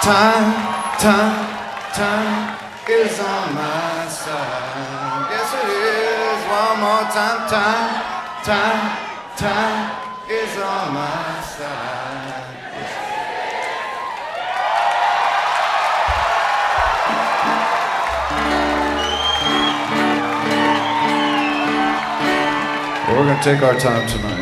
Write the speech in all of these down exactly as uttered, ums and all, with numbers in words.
time, time, time is on my side. Yes, it is. One more time, time, time, time is on my side. Well, we're going to take our time tonight.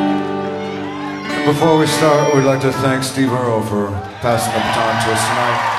Before we start, we'd like to thank Steve Earle for passing the baton to us tonight.